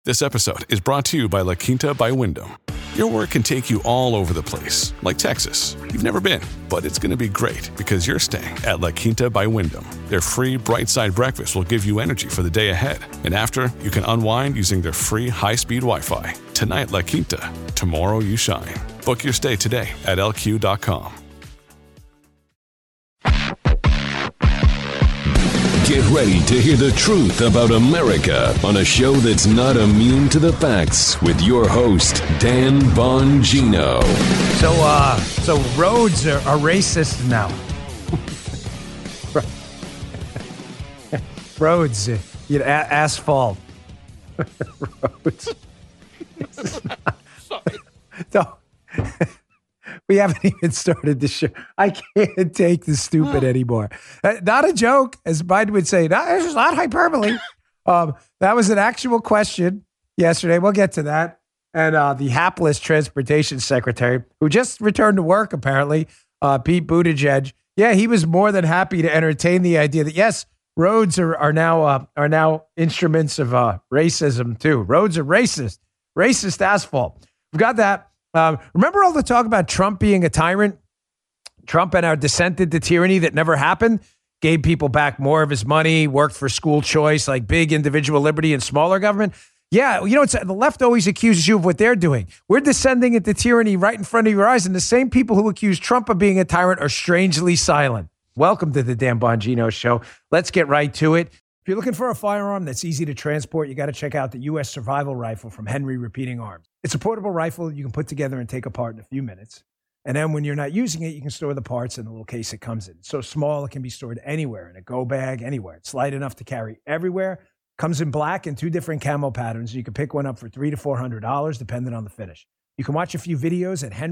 This episode is brought to you by La Quinta by Wyndham. Your work can take you all over the place, like Texas. You've never been, but it's going to be great because you're staying at La Quinta by Wyndham. Their free Bright Side breakfast will give you energy for the day ahead. And after, you can unwind using their free high-speed Wi-Fi. Tonight, La Quinta. Tomorrow, you shine. Book your stay today at LQ.com. Get ready to hear the truth about America on a show that's not immune to the facts with your host, Dan Bongino. So roads are racist now. Roads, asphalt. Roads. Don't. We haven't even started the show. I can't take the stupid anymore. Not a joke, as Biden would say. This is not hyperbole. That was an actual question yesterday. We'll get to that. And the hapless transportation secretary, who just returned to work, apparently, Pete Buttigieg. Yeah, he was more than happy to entertain the idea that, yes, roads are now instruments of racism, too. Roads are racist asphalt. We've got that. Remember all the talk about Trump being a tyrant? Trump and our descent into tyranny that never happened, gave people back more of his money, worked for school choice, like big individual liberty and smaller government. Yeah, the left always accuses you of what they're doing. We're descending into tyranny right in front of your eyes, and the same people who accuse Trump of being a tyrant are strangely silent. Welcome to the Dan Bongino Show. Let's get right to it. If you're looking for a firearm that's easy to transport, you got to check out the U.S. Survival Rifle from Henry Repeating Arms. It's a portable rifle you can put together and take apart in a few minutes. And then when you're not using it, you can store the parts in the little case it comes in. It's so small, it can be stored anywhere, in a go bag, anywhere. It's light enough to carry everywhere. Comes in black and 2 different camo patterns. You can pick one up for $300 to $400, depending on the finish. You can watch a few videos at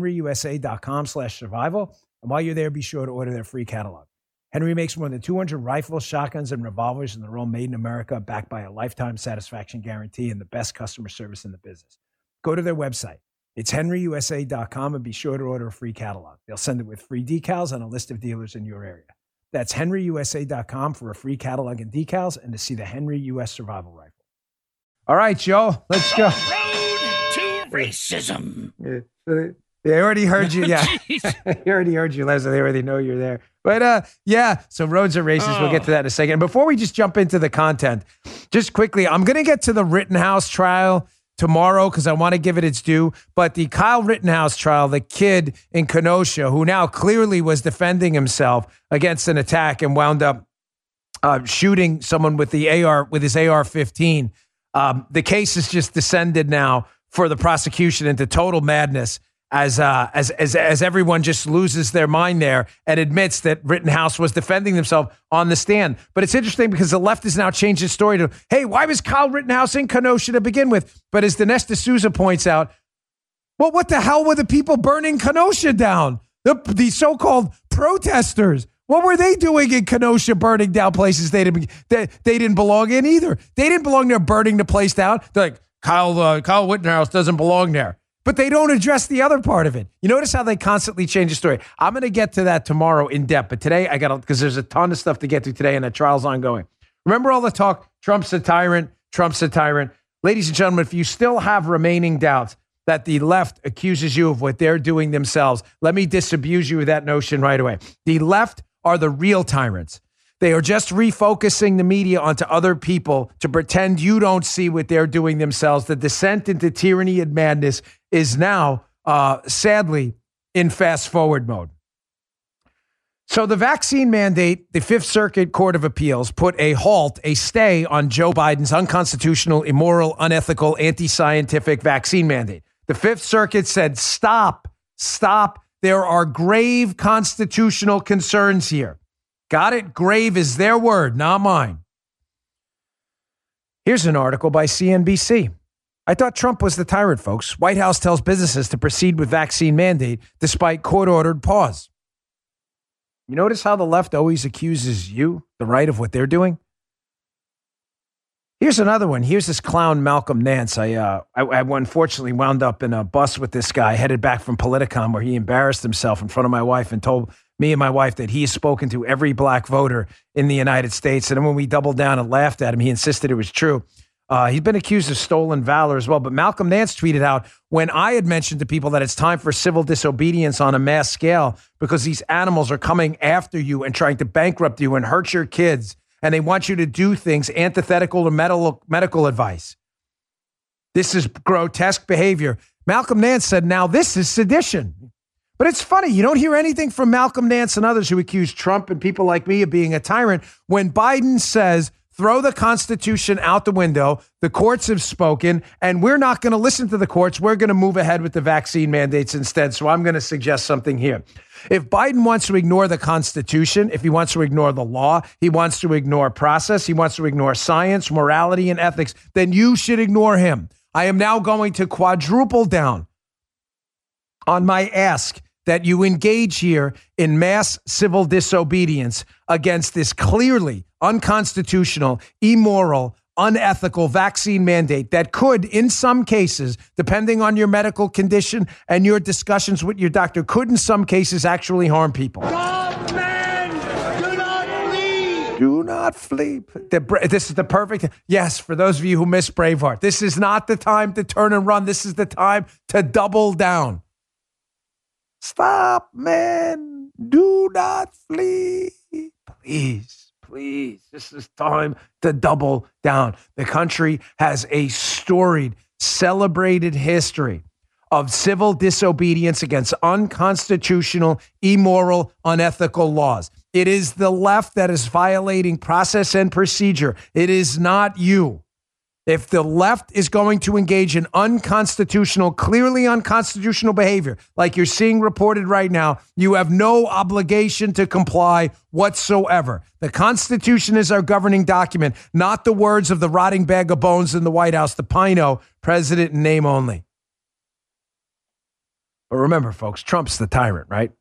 henryusa.com/survival. And while you're there, be sure to order their free catalog. Henry makes more than 200 rifles, shotguns, and revolvers, and they're all made in America, backed by a lifetime satisfaction guarantee and the best customer service in the business. Go to their website. It's henryusa.com, and be sure to order a free catalog. They'll send it with free decals and a list of dealers in your area. That's henryusa.com for a free catalog and decals and to see the Henry U.S. Survival Rifle. All right, Joe, let's go. Road to racism. They already heard you. Yeah, they already heard you, Leslie. They already know you're there. But so roads are racist. We'll get to that in a second. And before we just jump into the content, just quickly, I'm going to get to the Rittenhouse trial tomorrow because I want to give it its due. But the Kyle Rittenhouse trial, the kid in Kenosha who now clearly was defending himself against an attack and wound up shooting someone with his AR-15. The case has just descended now for the prosecution into total madness as everyone just loses their mind there and admits that Rittenhouse was defending himself on the stand. But it's interesting because the left has now changed its story to, hey, why was Kyle Rittenhouse in Kenosha to begin with? But as Dinesh D'Souza points out, well, what the hell were the people burning Kenosha down? The so-called protesters. What were they doing in Kenosha, burning down places they didn't belong in either? They didn't belong there burning the place down. They're like, Kyle Rittenhouse doesn't belong there. But they don't address the other part of it. You notice how they constantly change the story. I'm going to get to that tomorrow in depth. But today, because there's a ton of stuff to get to today and the trial's ongoing. Remember all the talk, Trump's a tyrant. Ladies and gentlemen, if you still have remaining doubts that the left accuses you of what they're doing themselves, let me disabuse you of that notion right away. The left are the real tyrants. They are just refocusing the media onto other people to pretend you don't see what they're doing themselves. The descent into tyranny and madness is now, sadly, in fast forward mode. So the vaccine mandate, the Fifth Circuit Court of Appeals put a stay on Joe Biden's unconstitutional, immoral, unethical, anti-scientific vaccine mandate. The Fifth Circuit said, stop. There are grave constitutional concerns here. Got it? Grave is their word, not mine. Here's an article by CNBC. I thought Trump was the tyrant, folks. White House tells businesses to proceed with vaccine mandate despite court-ordered pause. You notice how the left always accuses you, the right, of what they're doing? Here's another one. Here's this clown, Malcolm Nance. I unfortunately wound up in a bus with this guy headed back from Politicon where he embarrassed himself in front of my wife and told me and my wife that he has spoken to every black voter in the United States. And then when we doubled down and laughed at him, he insisted it was true. He's been accused of stolen valor as well. But Malcolm Nance tweeted out, when I had mentioned to people that it's time for civil disobedience on a mass scale because these animals are coming after you and trying to bankrupt you and hurt your kids, and they want you to do things antithetical to medical advice. This is grotesque behavior. Malcolm Nance said, now this is sedition. But it's funny, you don't hear anything from Malcolm Nance and others who accuse Trump and people like me of being a tyrant when Biden says, throw the Constitution out the window. The courts have spoken, and we're not going to listen to the courts. We're going to move ahead with the vaccine mandates instead. So I'm going to suggest something here. If Biden wants to ignore the Constitution, if he wants to ignore the law, he wants to ignore process, he wants to ignore science, morality, and ethics, then you should ignore him. I am now going to quadruple down on my ask that you engage here in mass civil disobedience against this clearly unconstitutional, immoral, unethical vaccine mandate that could, in some cases, depending on your medical condition and your discussions with your doctor, could in some cases actually harm people. Stop, men! Do not flee! Do not flee. This is the perfect. Yes, for those of you who miss Braveheart, this is not the time to turn and run. This is the time to double down. Stop, men. Do not flee. Please, please. This is time to double down. The country has a storied, celebrated history of civil disobedience against unconstitutional, immoral, unethical laws. It is the left that is violating process and procedure. It is not you. If the left is going to engage in unconstitutional, clearly unconstitutional behavior, like you're seeing reported right now, you have no obligation to comply whatsoever. The Constitution is our governing document, not the words of the rotting bag of bones in the White House, the Pino, president in name only. But remember, folks, Trump's the tyrant, right?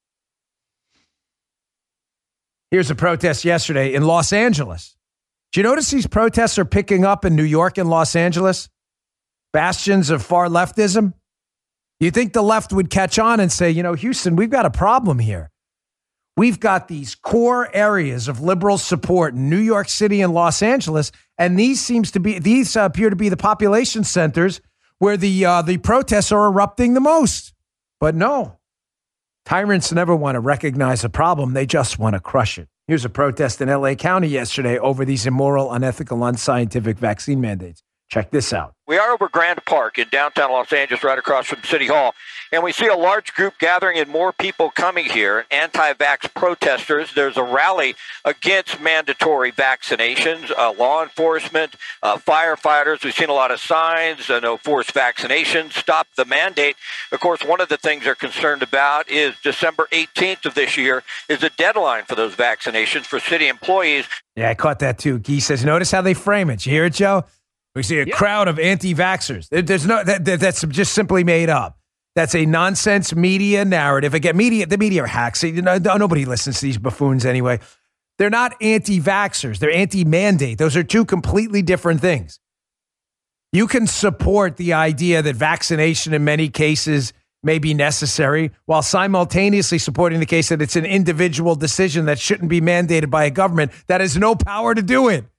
Here's a protest yesterday in Los Angeles. Do you notice these protests are picking up in New York and Los Angeles? Bastions of far leftism? You think the left would catch on and say, you know, Houston, we've got a problem here. We've got these core areas of liberal support in New York City and Los Angeles, and these appear to be the population centers where the protests are erupting the most. But no, tyrants never want to recognize a problem. They just want to crush it. Here's a protest in LA County yesterday over these immoral, unethical, unscientific vaccine mandates. Check this out. We are over Grand Park in downtown Los Angeles, right across from City Hall, and we see a large group gathering and more people coming here, anti-vax protesters. There's a rally against mandatory vaccinations, law enforcement, firefighters. We've seen a lot of signs, no forced vaccinations, stop the mandate. Of course, one of the things they're concerned about is December 18th of this year is the deadline for those vaccinations for city employees. Yeah, I caught that too. Guy says, notice how they frame it. You hear it, Joe? We see a crowd of anti-vaxxers. There's no that's just simply made up. That's a nonsense media narrative. Again, the media are hacks. Nobody listens to these buffoons anyway. They're not anti-vaxxers. They're anti-mandate. Those are two completely different things. You can support the idea that vaccination in many cases may be necessary while simultaneously supporting the case that it's an individual decision that shouldn't be mandated by a government that has no power to do it.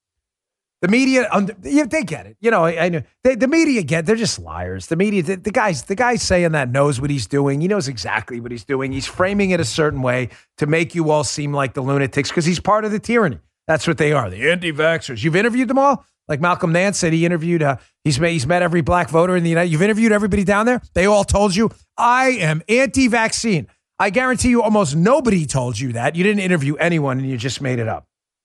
The media, they get it. You know, I know the media they're just liars. The media, the guy's saying that knows what he's doing. He knows exactly what he's doing. He's framing it a certain way to make you all seem like the lunatics because he's part of the tyranny. That's what they are, the anti-vaxxers. You've interviewed them all? Like Malcolm Nance said, he interviewed, he's met every black voter in the United States. You've interviewed everybody down there? They all told you, I am anti-vaccine. I guarantee you almost nobody told you that. You didn't interview anyone and you just made it up.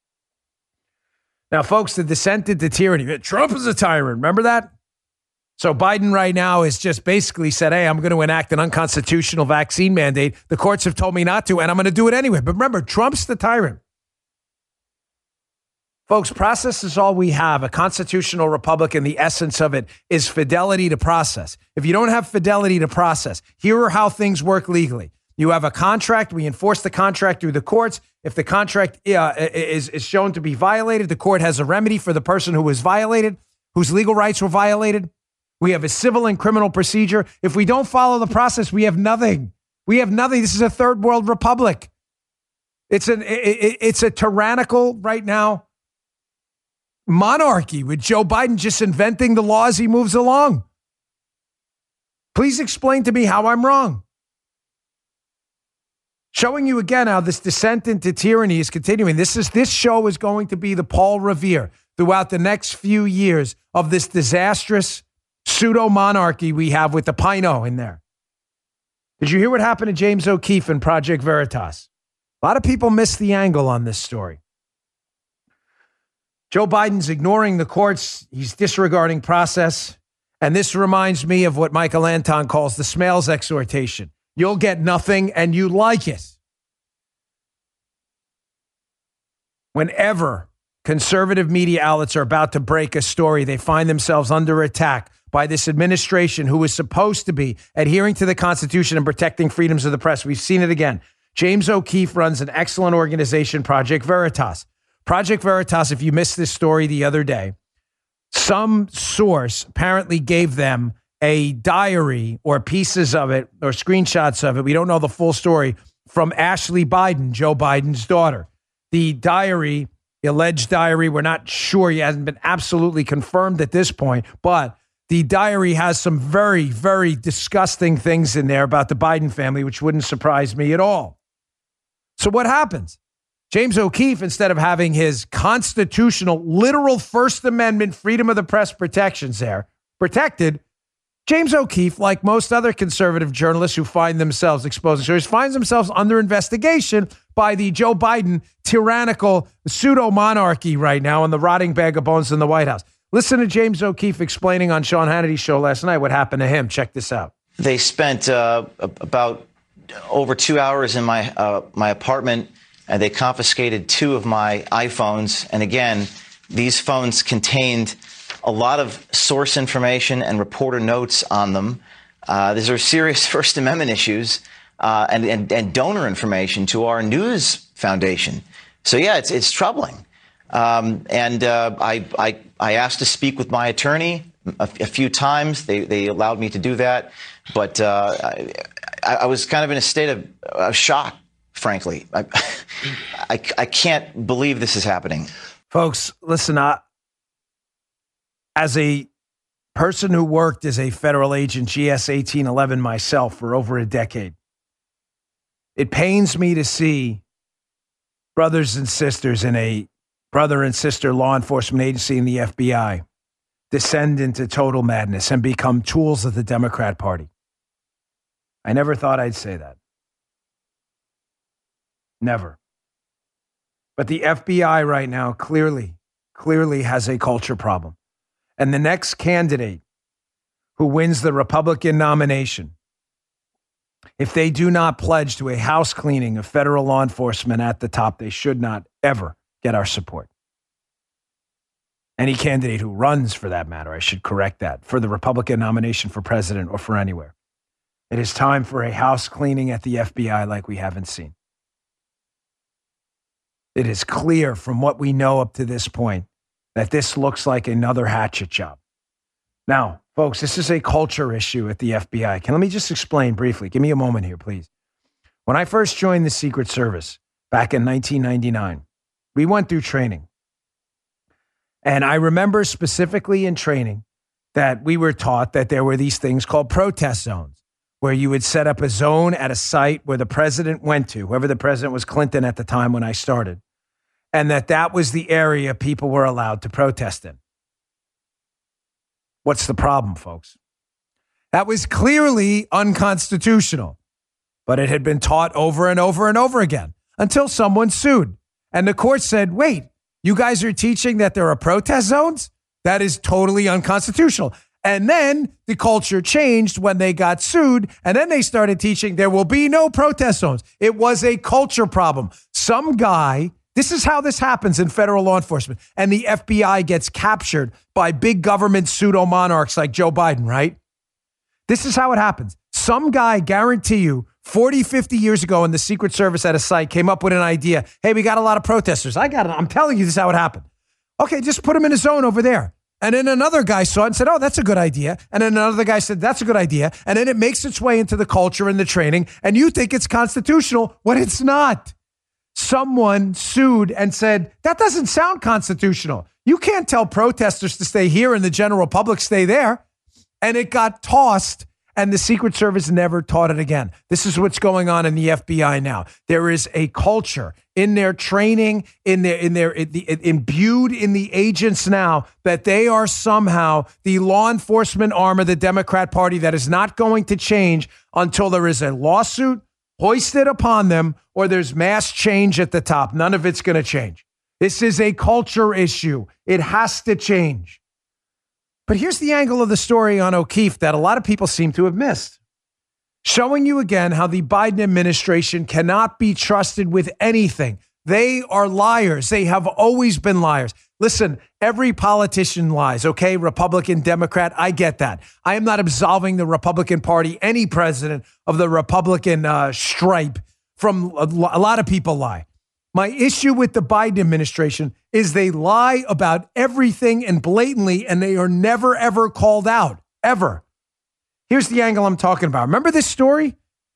Now, folks, the descent into tyranny. Trump is a tyrant. Remember that? So Biden right now has just basically said, hey, I'm going to enact an unconstitutional vaccine mandate. The courts have told me not to, and I'm going to do it anyway. But remember, Trump's the tyrant. Folks, process is all we have. A constitutional republic, and the essence of it is fidelity to process. If you don't have fidelity to process, here are how things work legally. You have a contract. We enforce the contract through the courts. If the contract is shown to be violated, the court has a remedy for the person who was violated, whose legal rights were violated. We have a civil and criminal procedure. If we don't follow the process, we have nothing. We have nothing. This is a third world republic. It's a tyrannical right now monarchy with Joe Biden just inventing the laws he moves along. Please explain to me how I'm wrong. Showing you again how this descent into tyranny is continuing. This show is going to be the Paul Revere throughout the next few years of this disastrous pseudo-monarchy we have with the Pino in there. Did you hear what happened to James O'Keefe in Project Veritas? A lot of people missed the angle on this story. Joe Biden's ignoring the courts. He's disregarding process. And this reminds me of what Michael Anton calls the Smales exhortation. You'll get nothing and you like it. Whenever conservative media outlets are about to break a story, they find themselves under attack by this administration who is supposed to be adhering to the Constitution and protecting freedoms of the press. We've seen it again. James O'Keefe runs an excellent organization, Project Veritas. Project Veritas, if you missed this story the other day, some source apparently gave them a diary or pieces of it or screenshots of it. We don't know the full story from Ashley Biden, Joe Biden's daughter. The diary, the alleged diary, we're not sure. It hasn't been absolutely confirmed at this point, but the diary has some very, very disgusting things in there about the Biden family, which wouldn't surprise me at all. So what happens? James O'Keefe, instead of having his constitutional, literal First Amendment freedom of the press protections there protected, James O'Keefe, like most other conservative journalists who find themselves exposing stories, finds themselves under investigation by the Joe Biden tyrannical pseudo-monarchy right now and the rotting bag of bones in the White House. Listen to James O'Keefe explaining on Sean Hannity's show last night what happened to him. Check this out. They spent about over 2 hours in my apartment, and they confiscated 2 of my iPhones. And again, these phones contained a lot of source information and reporter notes on them. These are serious First Amendment issues and donor information to our news foundation. So, yeah, it's troubling. I asked to speak with my attorney a few times. They allowed me to do that. But I was kind of in a state of shock, frankly. I can't believe this is happening. Folks, listen, as a person who worked as a federal agent, GS 1811 myself for over a decade, it pains me to see brothers and sisters in a brother and sister law enforcement agency in the FBI descend into total madness and become tools of the Democrat Party. I never thought I'd say that. Never. But the FBI right now clearly has a culture problem. And the next candidate who wins the Republican nomination, if they do not pledge to a house cleaning of federal law enforcement at the top, they should not ever get our support. Any candidate who runs, for that matter, I should correct that, for the Republican nomination for president or for anywhere. It is time for a house cleaning at the FBI like we haven't seen. It is clear from what we know up to this point that this looks like another hatchet job. Now, folks, this is a culture issue at the FBI. Let me just explain briefly. Give me a moment here, please. When I first joined the Secret Service back in 1999, we went through training. And I remember specifically in training that we were taught that there were these things called protest zones, where you would set up a zone at a site where the president went to, whoever the president was, Clinton at the time when I started, and that was the area people were allowed to protest in. What's the problem, folks? That was clearly unconstitutional, but it had been taught over and over and over again until someone sued. And the court said, wait, you guys are teaching that there are protest zones? That is totally unconstitutional. And then the culture changed when they got sued, and then they started teaching there will be no protest zones. It was a culture problem. Some guy, this is how this happens in federal law enforcement, and the FBI gets captured by big government pseudo-monarchs like Joe Biden, right? This is how it happens. Some guy, guarantee you, 40, 50 years ago in the Secret Service at a site came up with an idea. Hey, we got a lot of protesters. I got it. I'm telling you, this is how it happened. Okay, just put them in a zone over there. And then another guy saw it and said, oh, that's a good idea. And then another guy said, that's a good idea. And then it makes its way into the culture and the training. And you think it's constitutional when it's not. Someone sued and said, that doesn't sound constitutional. You can't tell protesters to stay here and the general public stay there. And it got tossed, and the Secret Service never taught it again. This is what's going on in the FBI now. There is a culture in their training, imbued in the agents now, that they are somehow the law enforcement arm of the Democrat Party that is not going to change until there is a lawsuit hoisted upon them or there's mass change at the top. None of it's going to change. This is a culture issue. It has to change. But here's the angle of the story on O'Keefe that a lot of people seem to have missed. Showing you again how the Biden administration cannot be trusted with anything. They are liars. They have always been liars. Listen, every politician lies, okay? Republican, Democrat, I get that. I am not absolving the Republican Party, any president of the Republican stripe from a lot of people lie. My issue with the Biden administration is they lie about everything and blatantly, and they are never, ever called out, ever. Here's the angle I'm talking about. Remember this story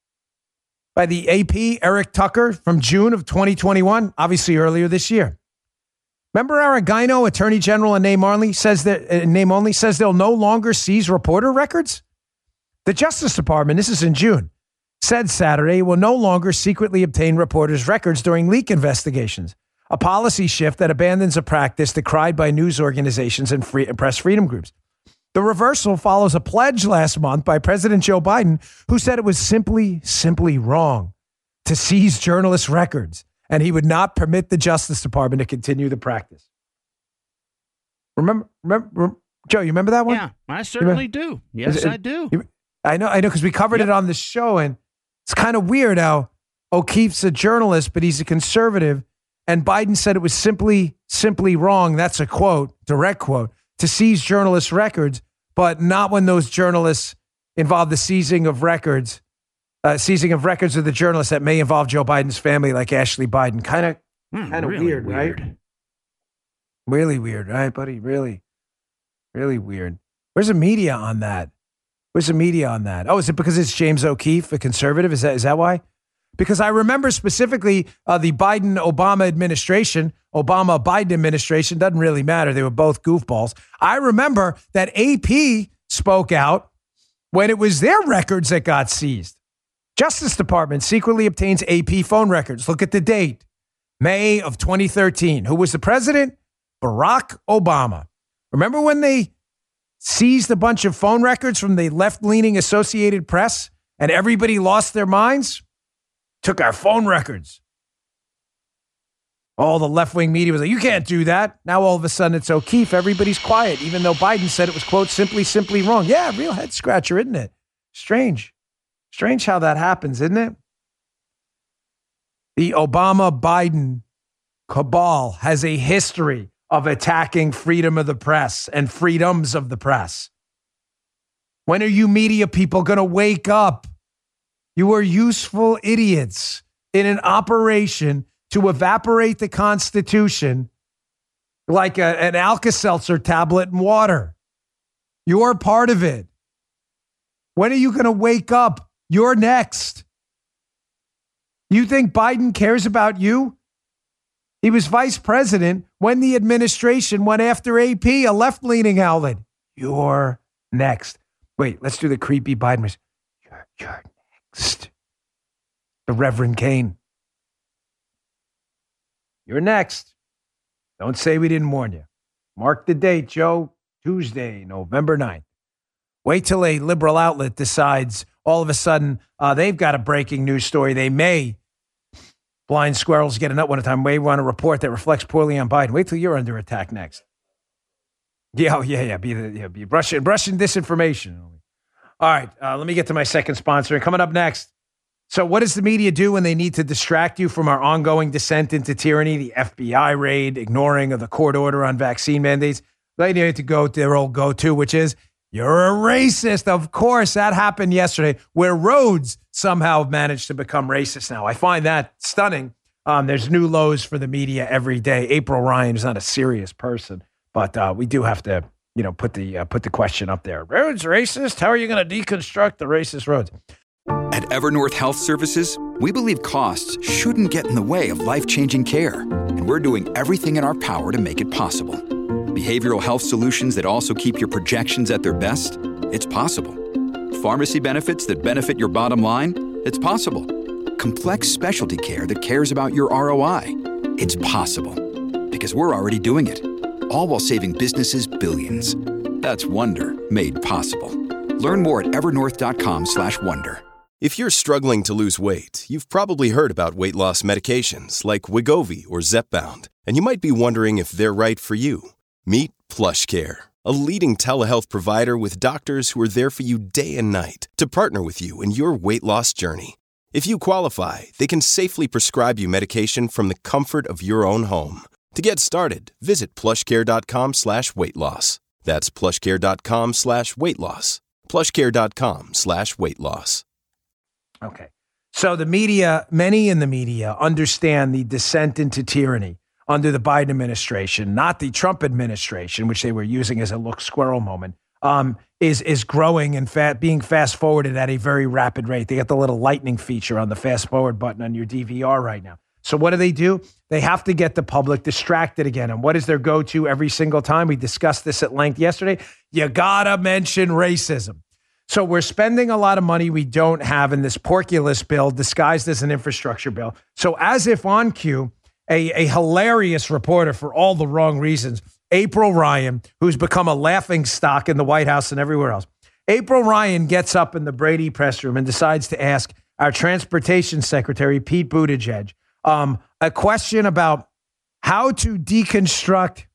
by the AP, Eric Tucker, from June of 2021, obviously earlier this year. Remember Arreguino, Attorney General in name only, says they'll no longer seize reporter records? The Justice Department, this is in June, said Saturday will no longer secretly obtain reporters' records during leak investigations, a policy shift that abandons a practice decried by news organizations and press freedom groups. The reversal follows a pledge last month by President Joe Biden, who said it was simply wrong to seize journalists' records, and he would not permit the Justice Department to continue the practice. Remember, Joe, you remember that one? Yeah, I certainly do. Yes, I do. I know, because we covered it on the show, and it's kind of weird how O'Keefe's a journalist, but he's a conservative, and Biden said it was simply wrong, that's a quote, direct quote, to seize journalists' records, but not when those journalists involve the seizing of records of the journalists that may involve Joe Biden's family, like Ashley Biden. Kind of really weird, right? Really weird, right, buddy? Really, really weird. Where's the media on that? Oh, is it because it's James O'Keefe, a conservative? Is that why? Because I remember specifically the Biden-Obama administration, Obama-Biden administration, doesn't really matter. They were both goofballs. I remember that AP spoke out when it was their records that got seized. Justice Department secretly obtains AP phone records. Look at the date. May of 2013. Who was the president? Barack Obama. Remember when they seized a bunch of phone records from the left-leaning Associated Press and everybody lost their minds? Took our phone records. All the left-wing media was like, you can't do that. Now all of a sudden it's O'Keefe. Everybody's quiet, even though Biden said it was, quote, simply wrong. Yeah, real head scratcher, isn't it? Strange how that happens, isn't it? The Obama-Biden cabal has a history of attacking freedom of the press and freedoms of the press. When are you media people going to wake up? You are useful idiots in an operation to evaporate the Constitution like an Alka-Seltzer tablet in water. You're part of it. When are you going to wake up? You're next. You think Biden cares about you? He was vice president when the administration went after AP, a left-leaning outlet. You're next. Wait, let's do the creepy Biden. You're next. The Reverend Kane. You're next. Don't say we didn't warn you. Mark the date, Joe. Tuesday, November 9th. Wait till a liberal outlet decides all of a sudden they've got a breaking news story. They may, blind squirrels get a nut one at a time, may want a report that reflects poorly on Biden. Wait till you're under attack next. Yeah. Be brushing disinformation. All right, let me get to my second sponsor. Coming up next. So what does the media do when they need to distract you from our ongoing descent into tyranny, the FBI raid, ignoring of the court order on vaccine mandates? They need to go to their old go-to, which is, you're a racist. Of course, that happened yesterday, where Rhodes somehow managed to become racist now. I find that stunning. There's new lows for the media every day. April Ryan is not a serious person, but we do have to, put the question up there. Rhodes racist? How are you going to deconstruct the racist Rhodes? At Evernorth Health Services, we believe costs shouldn't get in the way of life-changing care, and we're doing everything in our power to make it possible. Behavioral health solutions that also keep your projections at their best? It's possible. Pharmacy benefits that benefit your bottom line? It's possible. Complex specialty care that cares about your ROI? It's possible. Because we're already doing it. All while saving businesses billions. That's Wonder made possible. Learn more at evernorth.com/wonder. If you're struggling to lose weight, you've probably heard about weight loss medications like Wegovy or Zepbound, and you might be wondering if they're right for you. Meet PlushCare, a leading telehealth provider with doctors who are there for you day and night to partner with you in your weight loss journey. If you qualify, they can safely prescribe you medication from the comfort of your own home. To get started, visit plushcare.com/weight-loss. That's plushcare.com/weight-loss. plushcare.com/weight-loss. Okay. So the media, many in the media understand the descent into tyranny under the Biden administration, not the Trump administration, which they were using as a look squirrel moment, is growing and being fast forwarded at a very rapid rate. They got the little lightning feature on the fast forward button on your DVR right now. So what do? They have to get the public distracted again. And what is their go-to every single time? We discussed this at length yesterday. You gotta mention racism. So we're spending a lot of money we don't have in this porculus bill disguised as an infrastructure bill. So as if on cue, a hilarious reporter for all the wrong reasons, April Ryan, who's become a laughing stock in the White House and everywhere else. April Ryan gets up in the Brady press room and decides to ask our transportation secretary, Pete Buttigieg, a question about how to deconstruct.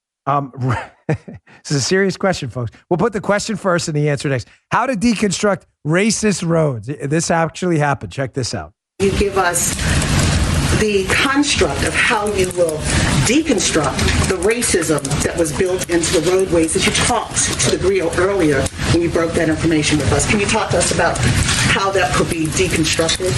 This is a serious question, folks. We'll put the question first and the answer next. How to deconstruct racist roads. This actually happened. Check this out. You give us the construct of how you will deconstruct the racism that was built into the roadways that you talked to the Grio earlier when you broke that information with us. Can you talk to us about how that could be deconstructed?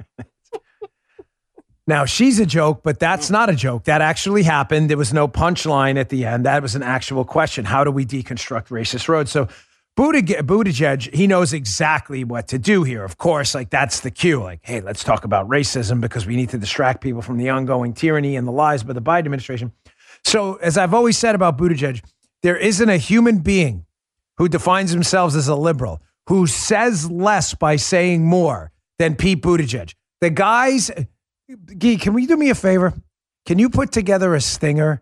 Now, she's a joke, but that's not a joke. That actually happened. There was no punchline at the end. That was an actual question. How do we deconstruct racist roads? So Buttigieg, he knows exactly what to do here. Of course, like that's the cue. Like, hey, let's talk about racism because we need to distract people from the ongoing tyranny and the lies by the Biden administration. So as I've always said about Buttigieg, there isn't a human being who defines themselves as a liberal who says less by saying more than Pete Buttigieg. The guys... Guy, can we do me a favor? Can you put together a stinger,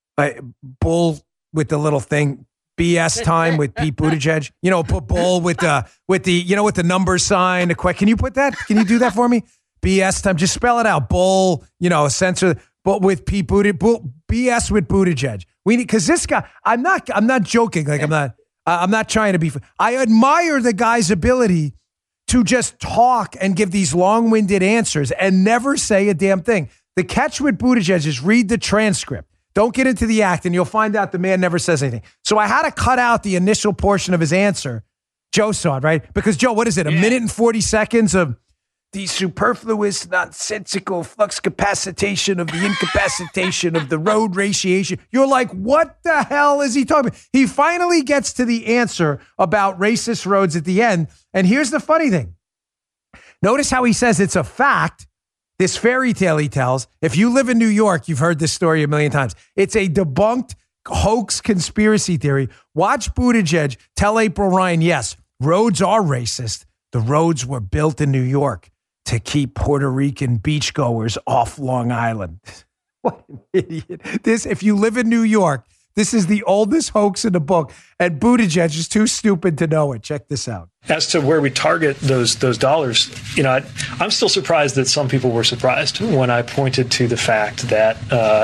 bull with the little thing, BS time with Pete Buttigieg? You know, put bull with the you know, with the number sign. Can you put that? Can you do that for me? BS time. Just spell it out. Bull. You know, censor. But with Pete Buttigieg, BS with Buttigieg. We need because this guy. I'm not joking. Like I'm not trying to be. I admire the guy's ability to just talk and give these long-winded answers and never say a damn thing. The catch with Buttigieg is read the transcript. Don't get into the act, and you'll find out the man never says anything. So I had to cut out the initial portion of his answer. Joe saw it, right? Because, Joe, what is it, a minute and 40 seconds of the superfluous, nonsensical flux capacitation of the incapacitation of the road ratiation. You're like, what the hell is he talking about? He finally gets to the answer about racist roads at the end. And here's the funny thing. Notice how he says it's a fact. This fairy tale he tells. If you live in New York, you've heard this story a million times. It's a debunked hoax conspiracy theory. Watch Buttigieg tell April Ryan, yes, roads are racist. The roads were built in New York to keep Puerto Rican beachgoers off Long Island. What an idiot. If you live in New York, this is the oldest hoax in the book, and Buttigieg is too stupid to know it. Check this out. As to where we target those dollars, you know, I'm still surprised that some people were surprised when I pointed to the fact that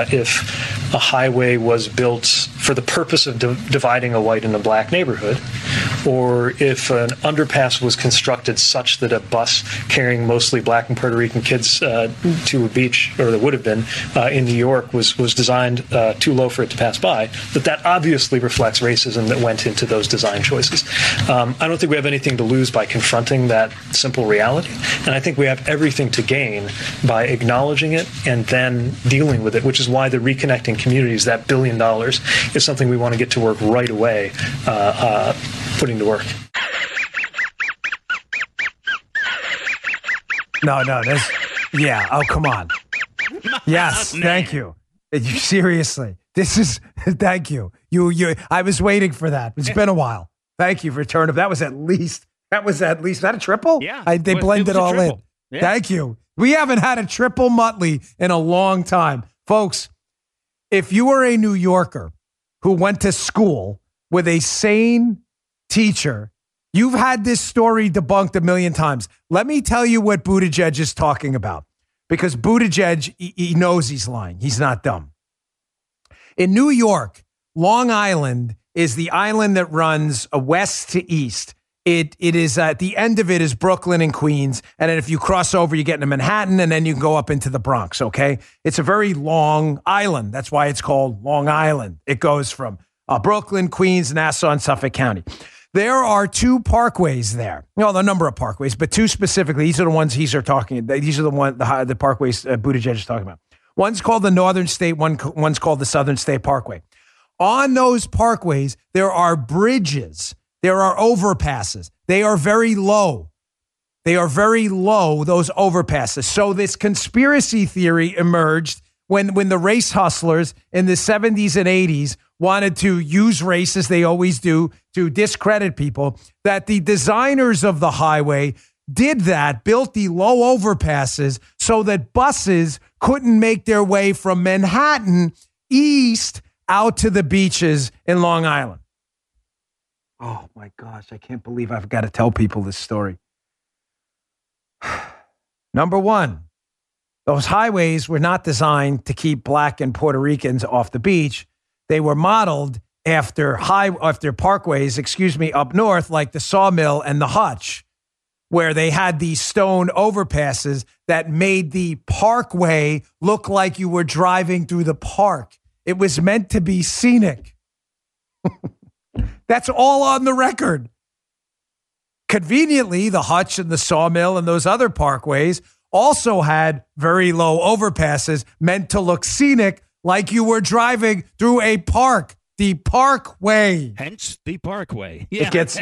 if a highway was built for the purpose of dividing a white and a black neighborhood, or if an underpass was constructed such that a bus carrying mostly black and Puerto Rican kids to a beach, or that would have been in New York, was designed too low for it to pass by, that obviously reflects racism that went into those design choices. I don't think we have anything to lose by confronting that simple reality. And I think we have everything to gain by acknowledging it and then dealing with it, which is why the Reconnecting Communities, that $1 billion, is something we want to get to work right away, putting to work. No, yeah. Oh, come on. Yes, thank you. Seriously. Thank you. I was waiting for that. It's been a while. Thank you for turning. That was at least that a triple? Yeah. They blended it all in. Yeah. Thank you. We haven't had a triple Muttley in a long time. Folks, if you were a New Yorker who went to school with a sane teacher, you've had this story debunked a million times. Let me tell you what Buttigieg is talking about, because Buttigieg, he knows he's lying. He's not dumb. In New York, Long Island is the island that runs west to east. It is at the end of it is Brooklyn and Queens. And then if you cross over, you get into Manhattan, and then you can go up into the Bronx, okay? It's a very long island. That's why it's called Long Island. It goes from Brooklyn, Queens, Nassau, and Suffolk County. There are 2 parkways there. Well, a number of parkways, but 2 specifically. These are the ones these are the parkways Buttigieg is talking about. One's called the Northern State, one's called the Southern State Parkway. On those parkways, there are bridges. There are overpasses. They are very low. Those overpasses. So this conspiracy theory emerged when the race hustlers in the 70s and 80s wanted to use race, as they always do, to discredit people, that the designers of the highway did that, built the low overpasses so that buses couldn't make their way from Manhattan east out to the beaches in Long Island. Oh my gosh, I can't believe I've got to tell people this story. Number one, those highways were not designed to keep Black and Puerto Ricans off the beach. They were modeled after parkways, up north, like the Sawmill and the Hutch, where they had these stone overpasses that made the parkway look like you were driving through the park. It was meant to be scenic. That's all on the record. Conveniently, the Hutch and the Sawmill and those other parkways also had very low overpasses meant to look scenic, like you were driving through a park. The parkway. Hence the parkway. Yeah. It gets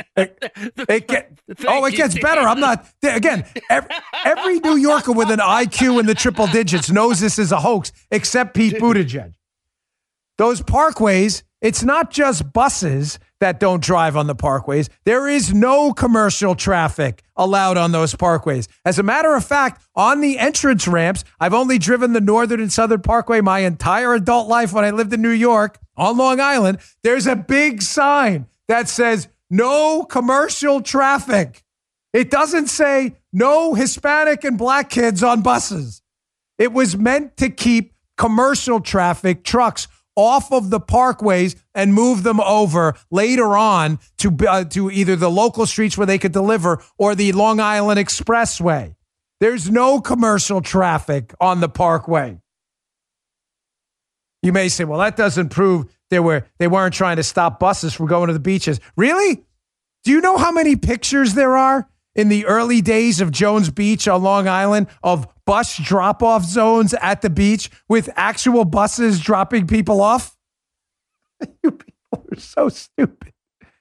better. I'm not, again, every New Yorker with an IQ in the triple digits knows this is a hoax, except Pete Buttigieg. Those parkways, it's not just buses that don't drive on the parkways. There is no commercial traffic allowed on those parkways. As a matter of fact, on the entrance ramps, I've only driven the Northern and Southern Parkway my entire adult life when I lived in New York on Long Island. There's a big sign that says no commercial traffic. It doesn't say no Hispanic and Black kids on buses. It was meant to keep commercial traffic, trucks, off of the parkways and move them over later on to either the local streets where they could deliver or the Long Island Expressway. There's no commercial traffic on the parkway. You may say, well, that doesn't prove they weren't trying to stop buses from going to the beaches. Really? Do you know how many pictures there are in the early days of Jones Beach on Long Island of bus drop-off zones at the beach with actual buses dropping people off? You people are so stupid.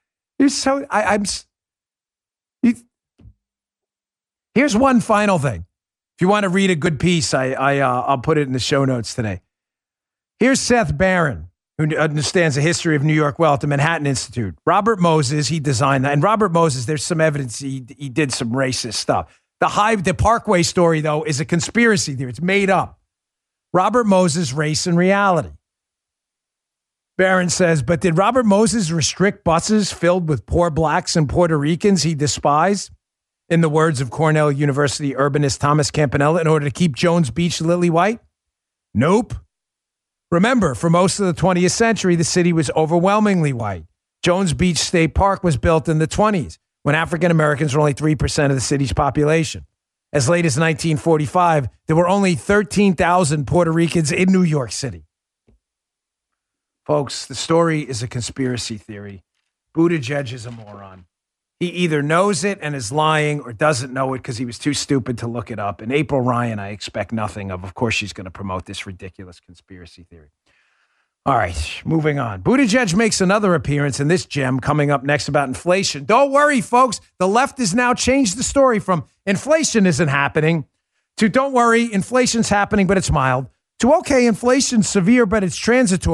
Here's one final thing. If you want to read a good piece, I'll put it in the show notes today. Here's Seth Barron, who understands the history of New York well at the Manhattan Institute. Robert Moses, he designed that. And Robert Moses, there's some evidence he did some racist stuff. The Parkway story, though, is a conspiracy theory. It's made up. Robert Moses, Race and Reality. Barron says, but did Robert Moses restrict buses filled with poor Blacks and Puerto Ricans he despised? In the words of Cornell University urbanist Thomas Campanella, in order to keep Jones Beach lily white? Nope. Remember, for most of the 20th century, the city was overwhelmingly white. Jones Beach State Park was built in the 20s, when African Americans were only 3% of the city's population. As late as 1945, there were only 13,000 Puerto Ricans in New York City. Folks, the story is a conspiracy theory. Buttigieg is a moron. He either knows it and is lying or doesn't know it because he was too stupid to look it up. And April Ryan, I expect nothing of. Of course, she's going to promote this ridiculous conspiracy theory. All right, moving on. Buttigieg makes another appearance in this gem coming up next about inflation. Don't worry, folks. The left has now changed the story from inflation isn't happening to don't worry, inflation's happening, but it's mild, to okay, inflation's severe, but it's transitory,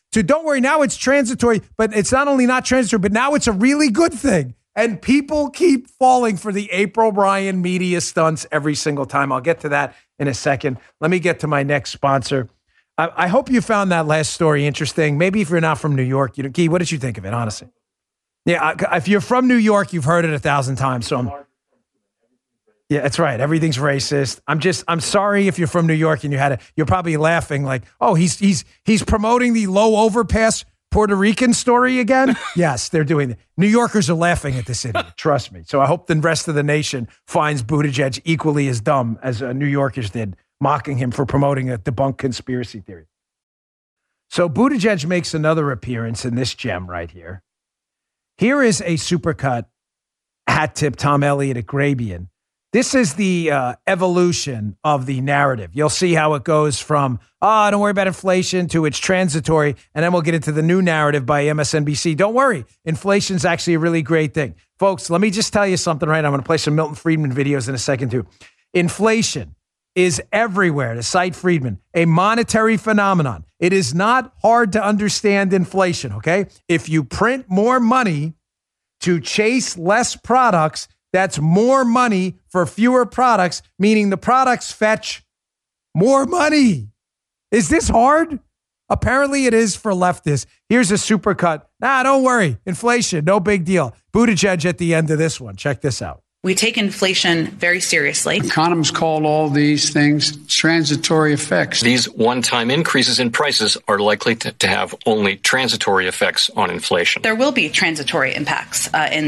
to don't worry, now it's transitory, but it's not only not transitory, but now it's a really good thing. And people keep falling for the April Ryan media stunts every single time. I'll get to that in a second. Let me get to my next sponsor. I hope you found that last story interesting. Maybe if you're not from New York, Guy, what did you think of it, honestly? Yeah, if you're from New York, you've heard it 1,000 times. So yeah, that's right. Everything's racist. I'm sorry if you're from New York and you're probably laughing like, oh, he's promoting the low overpass Puerto Rican story again. Yes, they're doing it. New Yorkers are laughing at this idiot. Trust me. So I hope the rest of the nation finds Buttigieg equally as dumb as New Yorkers did, mocking him for promoting a debunked conspiracy theory. So Buttigieg makes another appearance in this gem right here. Here is a supercut hat tip Tom Elliott at Grabien. This is the evolution of the narrative. You'll see how it goes from, don't worry about inflation to it's transitory. And then we'll get into the new narrative by MSNBC. Don't worry. Inflation's actually a really great thing. Folks, let me just tell you something right now. I'm going to play some Milton Friedman videos in a second too. Inflation is everywhere, to cite Friedman, a monetary phenomenon. It is not hard to understand inflation, okay? If you print more money to chase less products, that's more money for fewer products, meaning the products fetch more money. Is this hard? Apparently it is for leftists. Here's a supercut. Don't worry. Inflation, no big deal. Buttigieg at the end of this one. Check this out. We take inflation very seriously. Economists call all these things transitory effects. These one-time increases in prices are likely to have only transitory effects on inflation. There will be transitory impacts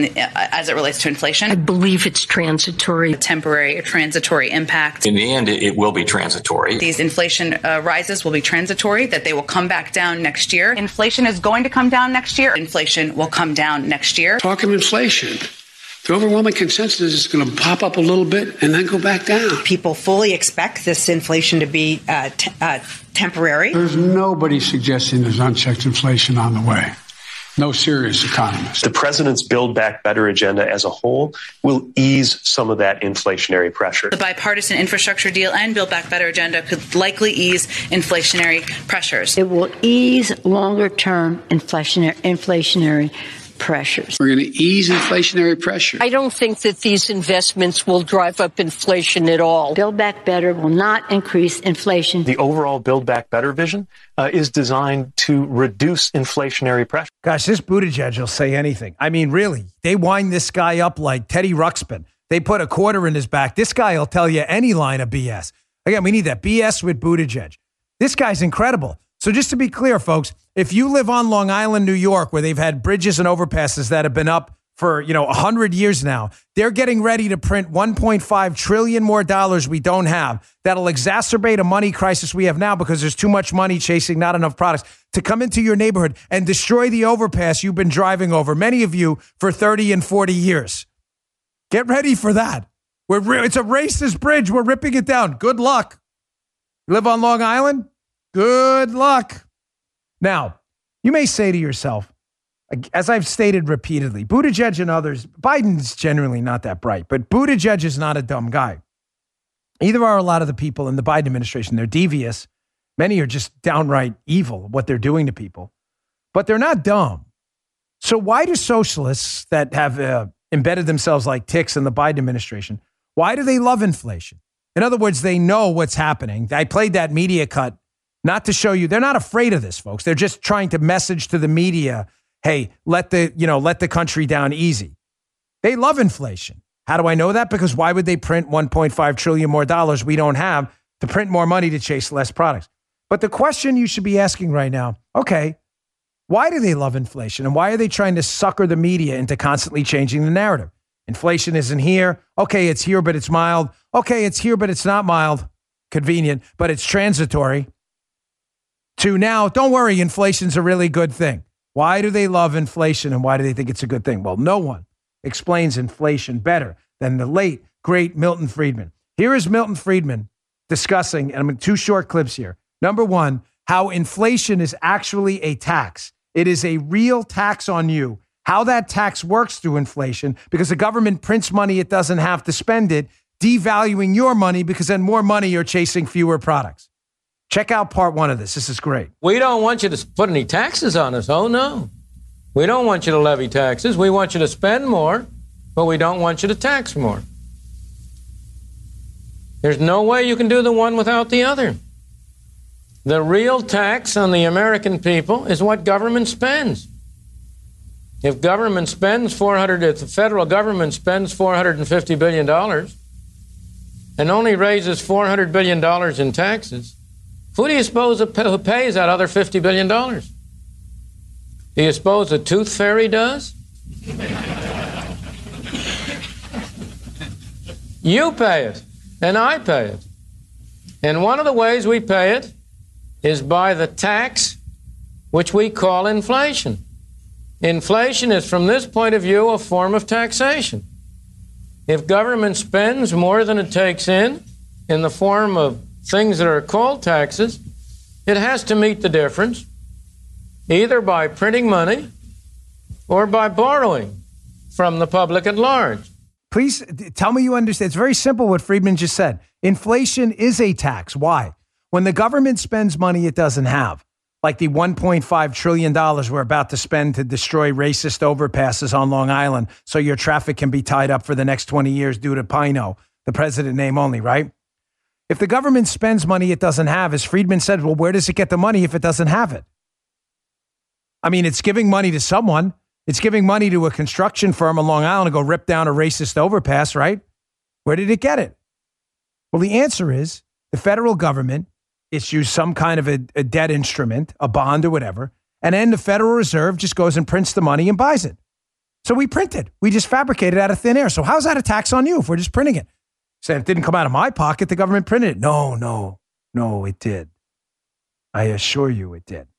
as it relates to inflation. I believe it's transitory. A transitory impact. In the end, it will be transitory. These inflation rises will be transitory, that they will come back down next year. Inflation is going to come down next year. Inflation will come down next year. Talking inflation. The overwhelming consensus is going to pop up a little bit and then go back down. People fully expect this inflation to be temporary. There's nobody suggesting there's unchecked inflation on the way. No serious economist. The president's Build Back Better agenda as a whole will ease some of that inflationary pressure. The bipartisan infrastructure deal and Build Back Better agenda could likely ease inflationary pressures. It will ease longer-term inflationary pressures. We're going to ease inflationary pressure. I don't think that these investments will drive up inflation at all. Build Back Better will not increase inflation. The overall Build Back Better vision is designed to reduce inflationary pressure. Gosh, this Buttigieg will say anything. I mean, really, they wind this guy up like Teddy Ruxpin. They put a quarter in his back. This guy will tell you any line of BS. Again, we need that BS with Buttigieg. This guy's incredible. So just to be clear, folks, if you live on Long Island, New York, where they've had bridges and overpasses that have been up for, 100 years now, they're getting ready to print $1.5 trillion more dollars we don't have. That'll exacerbate a money crisis we have now because there's too much money chasing not enough products to come into your neighborhood and destroy the overpass you've been driving over, many of you, for 30 and 40 years. Get ready for that. It's a racist bridge. We're ripping it down. Good luck. You live on Long Island? Good luck. Now, you may say to yourself, as I've stated repeatedly, Buttigieg and others, Biden's generally not that bright, but Buttigieg is not a dumb guy. Either are a lot of the people in the Biden administration. They're devious. Many are just downright evil, what they're doing to people. But they're not dumb. So why do socialists that have embedded themselves like ticks in the Biden administration, why do they love inflation? In other words, they know what's happening. I played that media cut not to show you. They're not afraid of this, folks. They're just trying to message to the media, hey, let the country down easy. They love inflation. How do I know that? Because why would they print $1.5 trillion more dollars we don't have to print more money to chase less products? But the question you should be asking right now, okay, why do they love inflation? And why are they trying to sucker the media into constantly changing the narrative? Inflation isn't here. Okay, it's here, but it's mild. Okay, it's here, but it's not mild. Convenient, but it's transitory. To now, don't worry, inflation's a really good thing. Why do they love inflation and why do they think it's a good thing? Well, no one explains inflation better than the late, great Milton Friedman. Here is Milton Friedman discussing, and I'm in 2 short clips here. Number one, how inflation is actually a tax. It is a real tax on you. How that tax works through inflation, because the government prints money it doesn't have to spend it, devaluing your money because then more money you're chasing fewer products. Check out part one of this. This is great. We don't want you to put any taxes on us. Oh, no. We don't want you to levy taxes. We want you to spend more, but we don't want you to tax more. There's no way you can do the one without the other. The real tax on the American people is what government spends. If the federal government spends $450 billion and only raises $400 billion in taxes, who do you suppose who pays that other $50 billion? Do you suppose the tooth fairy does? You pay it, and I pay it. And one of the ways we pay it is by the tax which we call inflation. Inflation is, from this point of view, a form of taxation. If government spends more than it takes in the form of things that are called taxes, it has to meet the difference, either by printing money or by borrowing from the public at large. Please tell me you understand. It's very simple what Friedman just said. Inflation is a tax. Why? When the government spends money it doesn't have, like the $1.5 trillion we're about to spend to destroy racist overpasses on Long Island so your traffic can be tied up for the next 20 years due to Pino, the president name only, right? If the government spends money it doesn't have, as Friedman said, well, where does it get the money if it doesn't have it? I mean, it's giving money to someone. It's giving money to a construction firm on Long Island to go rip down a racist overpass, right? Where did it get it? Well, the answer is the federal government issues some kind of a debt instrument, a bond or whatever, and then the Federal Reserve just goes and prints the money and buys it. So we print it. We just fabricate it out of thin air. So how's that a tax on you if we're just printing it? Said it didn't come out of my pocket. The government printed it. No, it did. I assure you it did.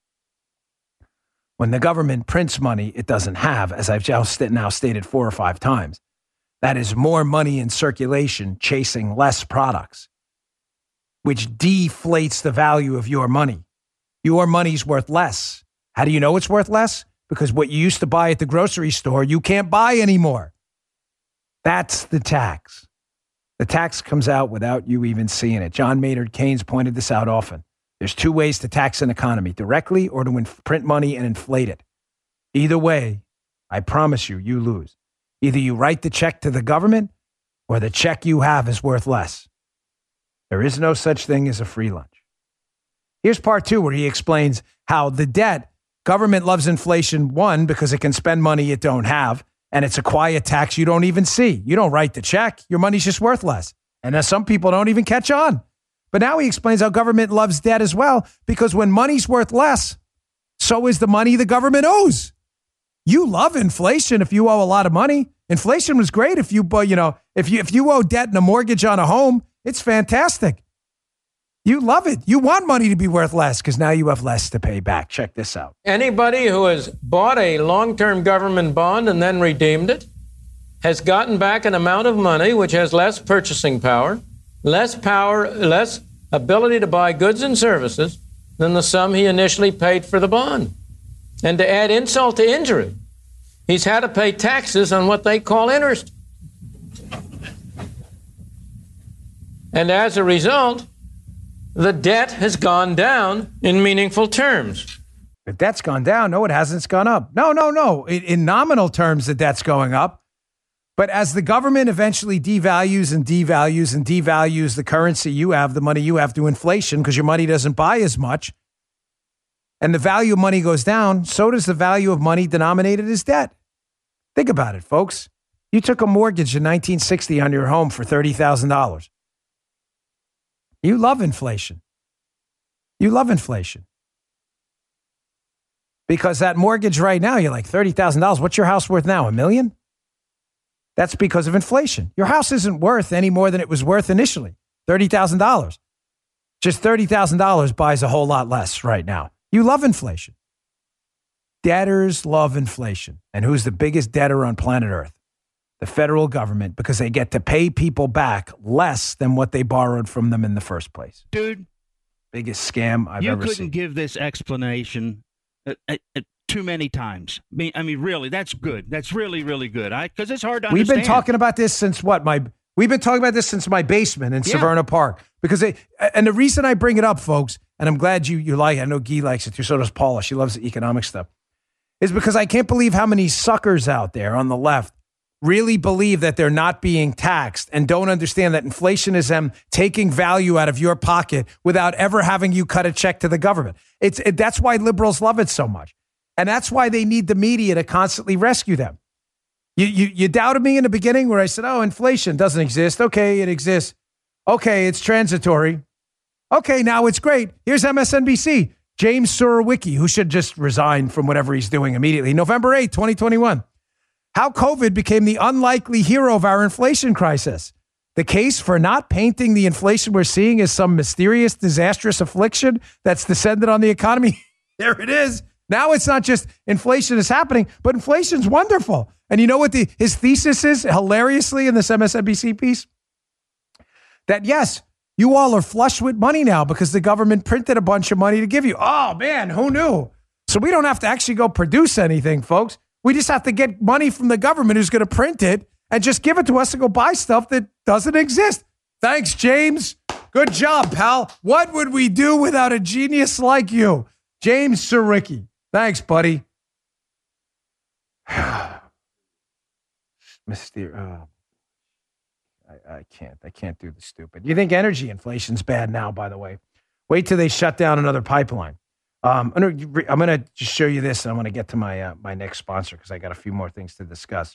When the government prints money it doesn't have, as I've now stated 4 or 5 times, that is more money in circulation chasing less products, which deflates the value of your money. Your money's worth less. How do you know it's worth less? Because what you used to buy at the grocery store, you can't buy anymore. That's the tax. The tax comes out without you even seeing it. John Maynard Keynes pointed this out often. There's 2 ways to tax an economy, directly or to print money and inflate it. Either way, I promise you, you lose. Either you write the check to the government or the check you have is worth less. There is no such thing as a free lunch. Here's part 2 where he explains how the debt, government loves inflation, 1, because it can spend money it don't have, and it's a quiet tax you don't even see. You don't write the check. Your money's just worth less. And some people don't even catch on. But now he explains how government loves debt as well, because when money's worth less, so is the money the government owes. You love inflation if you owe a lot of money. Inflation was great if you owe debt and a mortgage on a home. It's fantastic. You love it. You want money to be worth less because now you have less to pay back. Check this out. Anybody who has bought a long-term government bond and then redeemed it has gotten back an amount of money which has less purchasing power, less ability to buy goods and services than the sum he initially paid for the bond. And to add insult to injury, he's had to pay taxes on what they call interest. And as a result, the debt has gone down in meaningful terms. The debt's gone down. No, it hasn't. It's gone up. No. In nominal terms, the debt's going up. But as the government eventually devalues the currency you have, the money you have, to inflation, because your money doesn't buy as much, and the value of money goes down, so does the value of money denominated as debt. Think about it, folks. You took a mortgage in 1960 on your home for $30,000. You love inflation. Because that mortgage right now, you're like $30,000. What's your house worth now? $1 million? That's because of inflation. Your house isn't worth any more than it was worth initially. $30,000. Just $30,000 buys a whole lot less right now. You love inflation. Debtors love inflation. And who's the biggest debtor on planet Earth? The federal government, because they get to pay people back less than what they borrowed from them in the first place. Dude. Biggest scam I've ever seen. You couldn't give this explanation too many times. I mean, really, that's good. That's really, really good. Because it's hard to understand. We've been talking about this since what? My We've been talking about this since my basement in Severna Park. And the reason I bring it up, folks, and I'm glad you like it, I know Guy likes it too, so does Paula. She loves the economic stuff, is because I can't believe how many suckers out there on the left really believe that they're not being taxed and don't understand that inflation is them taking value out of your pocket without ever having you cut a check to the government. That's why liberals love it so much. And that's why they need the media to constantly rescue them. You doubted me in the beginning where I said, oh, inflation doesn't exist. Okay, it exists. Okay, it's transitory. Okay, now it's great. Here's MSNBC. James Surowiecki, who should just resign from whatever he's doing immediately. November 8, 2021. How COVID became the unlikely hero of our inflation crisis. The case for not painting the inflation we're seeing as some mysterious, disastrous affliction that's descended on the economy. There it is. Now it's not just inflation is happening, but inflation's wonderful. And you know what his thesis is, hilariously, in this MSNBC piece? That, yes, you all are flush with money now because the government printed a bunch of money to give you. Oh, man, who knew? So we don't have to actually go produce anything, folks. We just have to get money from the government who's going to print it and just give it to us to go buy stuff that doesn't exist. Thanks, James. Good job, pal. What would we do without a genius like you? James Surowiecki. Thanks, buddy. Mr. I can't do the stupid. You think energy inflation's bad now, by the way. Wait till they shut down another pipeline. I'm gonna just show you this, and I'm gonna get to my my next sponsor because I got a few more things to discuss.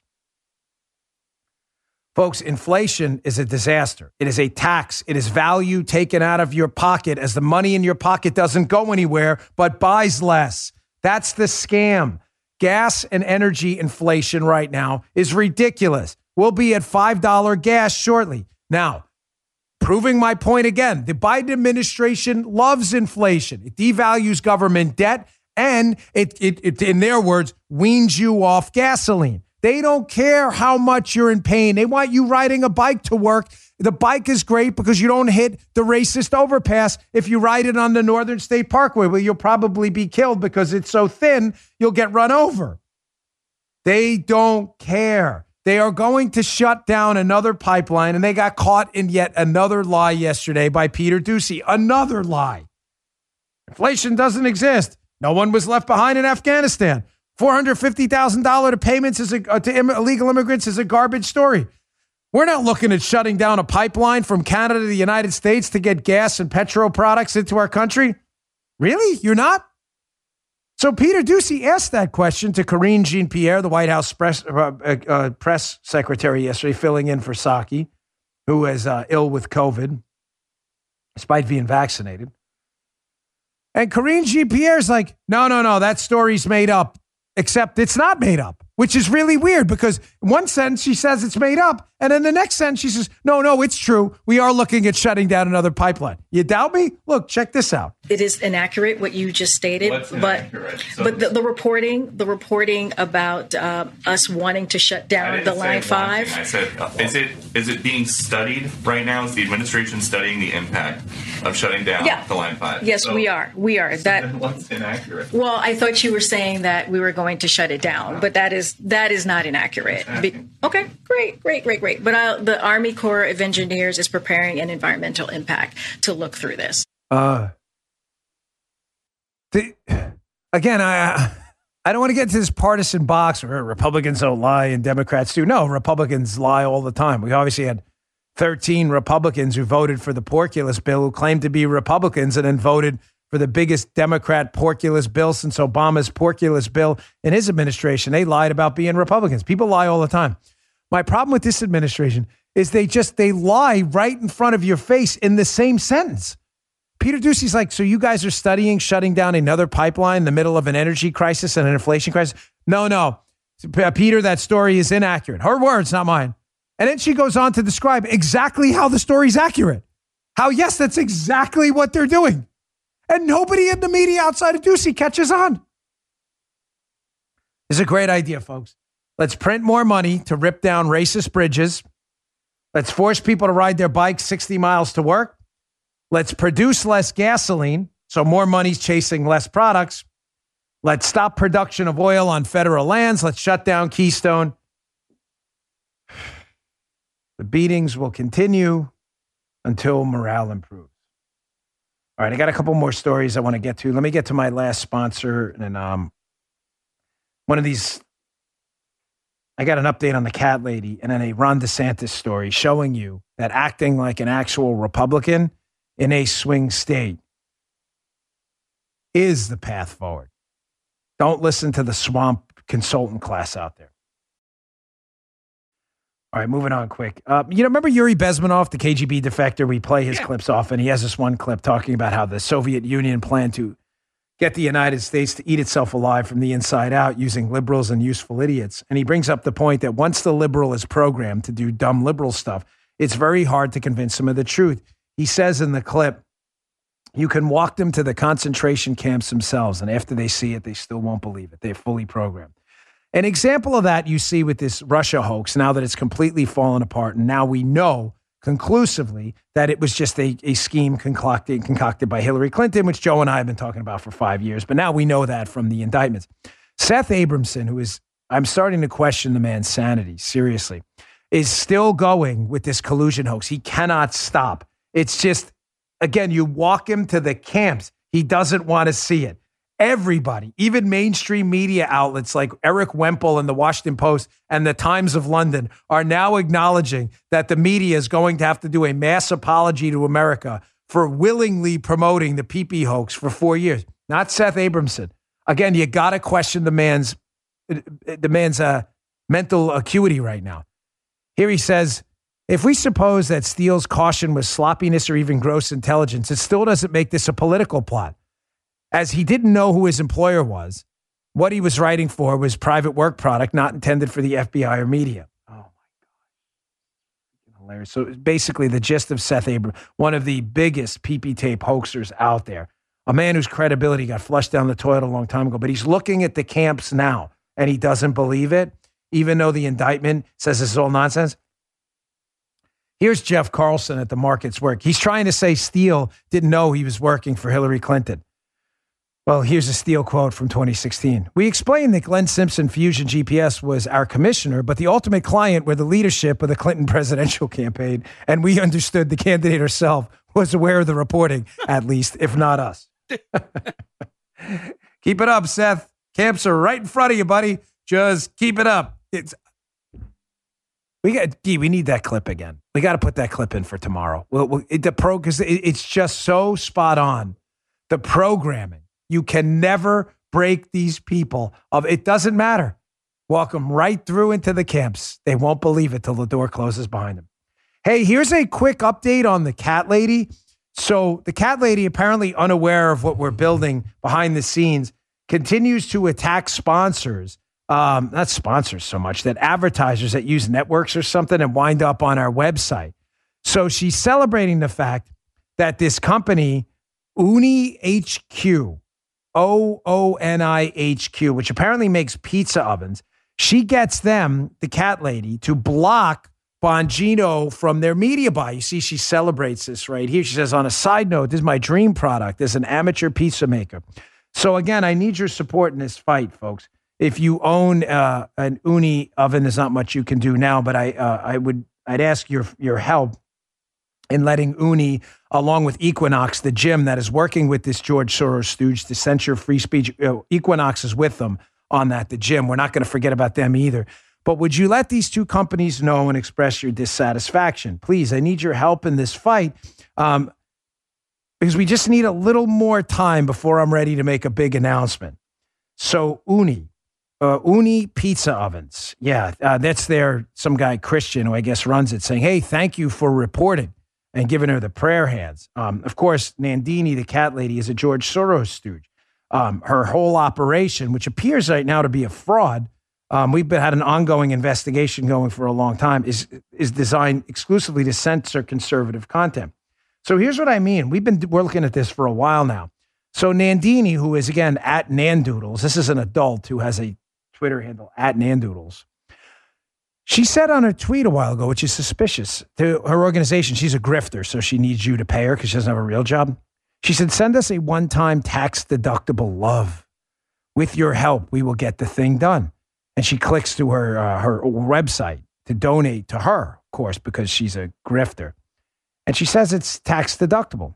Folks, inflation is a disaster. It is a tax. It is value taken out of your pocket as the money in your pocket doesn't go anywhere but buys less. That's the scam. Gas and energy inflation right now is ridiculous. We'll be at $5 gas shortly. Now, proving my point again, the Biden administration loves inflation. It devalues government debt, and it in their words, weans you off gasoline. They don't care how much you're in pain. They want you riding a bike to work. The bike is great because you don't hit the racist overpass if you ride it on the Northern State Parkway, where you'll probably be killed because it's so thin, you'll get run over. They don't care. They are going to shut down another pipeline, and they got caught in yet another lie yesterday by Peter Doocy. Another lie. Inflation doesn't exist. No one was left behind in Afghanistan. $450,000 to payments to illegal immigrants is a garbage story. We're not looking at shutting down a pipeline from Canada to the United States to get gas and petro products into our country. Really? You're not? So Peter Doocy asked that question to Karine Jean-Pierre, the White House press secretary yesterday, filling in for Psaki, who is ill with COVID, despite being vaccinated. And Karine Jean-Pierre's like, no, that story's made up. Except it's not made up, which is really weird because in one sentence she says it's made up. And in the next sentence she says, no, it's true. We are looking at shutting down another pipeline. You doubt me? Look, check this out. It is inaccurate what you just stated, but the reporting about us wanting to shut down the Line 5. I said, is it being studied right now? Is the administration studying the impact of shutting down the Line 5? Yes, so, we are. So then what's inaccurate? Well, I thought you were saying that we were going to shut it down, but that is not inaccurate. Okay, great. But the Army Corps of Engineers is preparing an environmental impact to look through this. Again, I don't want to get into this partisan box where Republicans don't lie and Democrats do. No, Republicans lie all the time. We obviously had 13 Republicans who voted for the porkulus bill who claimed to be Republicans and then voted for the biggest Democrat porkulus bill since Obama's porkulus bill in his administration. They lied about being Republicans. People lie all the time. My problem with this administration is they lie right in front of your face in the same sentence. Peter Doocy's like, so you guys are studying shutting down another pipeline in the middle of an energy crisis and an inflation crisis? No. Peter, that story is inaccurate. Her words, not mine. And then she goes on to describe exactly how the story's accurate. How, yes, that's exactly what they're doing. And nobody in the media outside of Doocy catches on. This is a great idea, folks. Let's print more money to rip down racist bridges. Let's force people to ride their bikes 60 miles to work. Let's produce less gasoline, so more money's chasing less products. Let's stop production of oil on federal lands. Let's shut down Keystone. The beatings will continue until morale improves. All right, I got a couple more stories I want to get to. Let me get to my last sponsor. And one of these, I got an update on the cat lady and then a Ron DeSantis story showing you that acting like an actual Republican in a swing state is the path forward. Don't listen to the swamp consultant class out there. All right, moving on quick. Remember Yuri Bezmenov, the KGB defector? We play his clips often. He has this one clip talking about how the Soviet Union planned to get the United States to eat itself alive from the inside out using liberals and useful idiots. And he brings up the point that once the liberal is programmed to do dumb liberal stuff, it's very hard to convince them of the truth. He says in the clip, you can walk them to the concentration camps themselves, and after they see it, they still won't believe it. They're fully programmed. An example of that you see with this Russia hoax, now that it's completely fallen apart, and now we know conclusively that it was just a scheme concocted by Hillary Clinton, which Joe and I have been talking about for 5 years, but now we know that from the indictments. Seth Abramson, who is, I'm starting to question the man's sanity, seriously, is still going with this collusion hoax. He cannot stop. It's just, again, you walk him to the camps. He doesn't want to see it. Everybody, even mainstream media outlets like Eric Wemple and the Washington Post and the Times of London are now acknowledging that the media is going to have to do a mass apology to America for willingly promoting the PP hoax for 4 years. Not Seth Abramson. Again, you got to question the man's mental acuity right now. Here he says, if we suppose that Steele's caution was sloppiness or even gross intelligence, it still doesn't make this a political plot. As he didn't know who his employer was, what he was writing for was private work product not intended for the FBI or media. Oh, my God. Hilarious. So basically the gist of Seth Abramson, one of the biggest PP tape hoaxers out there, a man whose credibility got flushed down the toilet a long time ago, but he's looking at the camps now, and he doesn't believe it, even though the indictment says this is all nonsense. Here's Jeff Carlson at the Markets Work. He's trying to say Steele didn't know he was working for Hillary Clinton. Well, here's a Steele quote from 2016. We explained that Glenn Simpson Fusion GPS was our commissioner, but the ultimate client were the leadership of the Clinton presidential campaign, and we understood the candidate herself was aware of the reporting, at least, if not us. Keep it up, Seth. Camps are right in front of you, buddy. Just keep it up. We need that clip again. We got to put that clip in for tomorrow. Because it's just so spot on. The programming. You can never break these people. It doesn't matter. Walk them right through into the camps. They won't believe it till the door closes behind them. Hey, here's a quick update on the cat lady. So the cat lady, apparently unaware of what we're building behind the scenes, continues to attack sponsors. Not sponsors so much, that advertisers that use networks or something and wind up on our website. So she's celebrating the fact that this company, Ooni HQ, OONIHQ, which apparently makes pizza ovens, she gets them, the cat lady, to block Bongino from their media buy. You see, she celebrates this right here. She says, on a side note, this is my dream product as an amateur pizza maker. So again, I need your support in this fight, folks. If you own an Ooni oven, there's not much you can do now, but I'd ask your help in letting Ooni, along with Equinox, the gym that is working with this George Soros stooge to censure free speech. Equinox is with them on that, the gym. We're not going to forget about them either. But would you let these two companies know and express your dissatisfaction? Please, I need your help in this fight because we just need a little more time before I'm ready to make a big announcement. So Ooni Pizza Ovens. Yeah, that's some guy, Christian, who I guess runs it, saying, hey, thank you for reporting and giving her the prayer hands. Of course, Nandini, the cat lady, is a George Soros stooge. Her whole operation, which appears right now to be a fraud, we've had an ongoing investigation going for a long time, is designed exclusively to censor conservative content. So here's what I mean. We're looking at this for a while now. So Nandini, who is, again, at Nandoodles, this is an adult who has a Twitter handle, at Nandoodles. She said on her tweet a while ago, which is suspicious, to her organization, she's a grifter, so she needs you to pay her because she doesn't have a real job. She said, send us a one-time tax-deductible love. With your help, we will get the thing done. And she clicks to her website to donate to her. Of course, because she's a grifter. And she says it's tax deductible.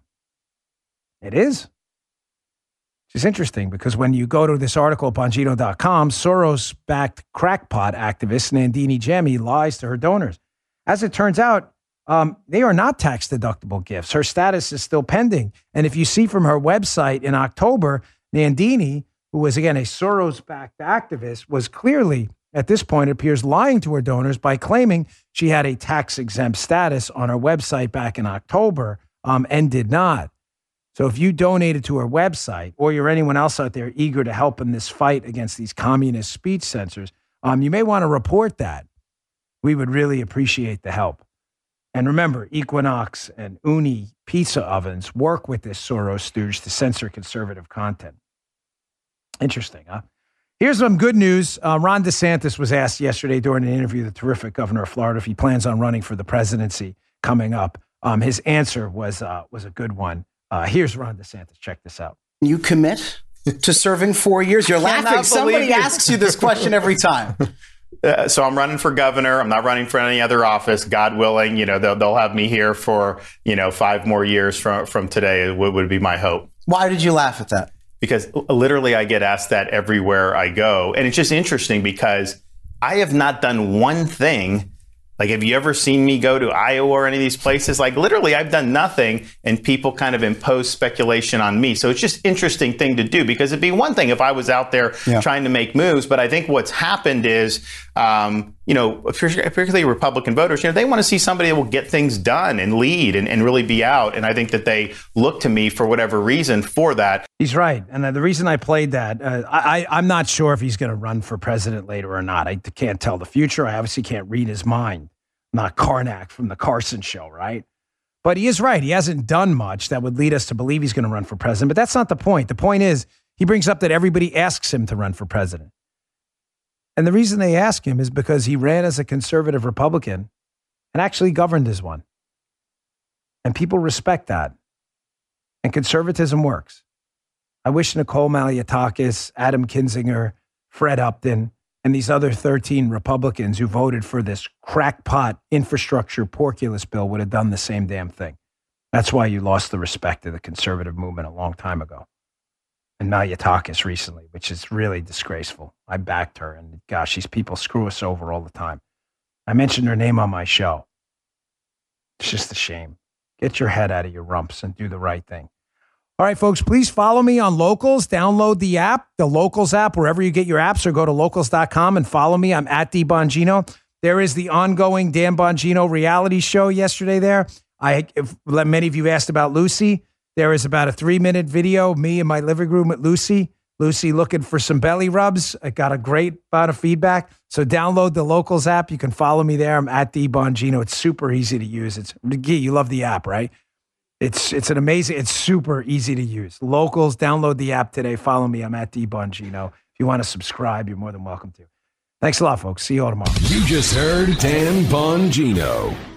It is. Which is interesting because when you go to this article at Bongino.com, Soros-backed crackpot activist Nandini Jammi lies to her donors. As it turns out, they are not tax-deductible gifts. Her status is still pending. And if you see from her website in October, Nandini, who was, again, a Soros-backed activist, was clearly, at this point, it appears, lying to her donors by claiming she had a tax-exempt status on her website back in October and did not. So if you donated to her website or you're anyone else out there eager to help in this fight against these communist speech censors, you may want to report that. We would really appreciate the help. And remember, Equinox and Uni pizza ovens work with this Soros stooge to censor conservative content. Interesting, huh? Here's some good news. Ron DeSantis was asked yesterday during an interview, the terrific governor of Florida, if he plans on running for the presidency coming up. His answer was a good one. Here's Ron DeSantis. Check this out. You commit to serving 4 years? You're laughing. Somebody asks you this question every time. So I'm running for governor. I'm not running for any other office. God willing, they'll have me here for 5 more years from today. Would be my hope. Why did you laugh at that? Because literally I get asked that everywhere I go, and it's just interesting because I have not done one thing. Like, have you ever seen me go to Iowa or any of these places? Like, literally, I've done nothing, and people kind of impose speculation on me. So it's just an interesting thing to do, because it'd be one thing if I was out there trying to make moves. But I think what's happened is, particularly Republican voters, they want to see somebody that will get things done and lead and really be out. And I think that they look to me for whatever reason for that. He's right. And the reason I played that, I'm not sure if he's going to run for president later or not. I can't tell the future. I obviously can't read his mind. Not Karnak from the Carson show, right? But he is right. He hasn't done much that would lead us to believe he's going to run for president. But that's not the point. The point is he brings up that everybody asks him to run for president. And the reason they ask him is because he ran as a conservative Republican and actually governed as one. And people respect that. And conservatism works. I wish Nicole Malliotakis, Adam Kinzinger, Fred Upton, and these other 13 Republicans who voted for this crackpot infrastructure porculus bill would have done the same damn thing. That's why you lost the respect of the conservative movement a long time ago. And Malliotakis recently, which is really disgraceful. I backed her, and gosh, these people screw us over all the time. I mentioned her name on my show. It's just a shame. Get your head out of your rumps and do the right thing. All right, folks, please follow me on Locals. Download the app, the Locals app, wherever you get your apps, or go to locals.com and follow me. I'm at D Bongino. There is the ongoing Dan Bongino reality show yesterday there. Many of you asked about Lucy. There is about a 3-minute video, me in my living room with Lucy. Lucy looking for some belly rubs. I got a great amount of feedback. So download the Locals app. You can follow me there. I'm at D Bongino. It's super easy to use. You love the app, right? It's super easy to use. Locals, download the app today. Follow me. I'm at D Bongino. If you want to subscribe, you're more than welcome to. Thanks a lot, folks. See you all tomorrow. You just heard Dan Bongino.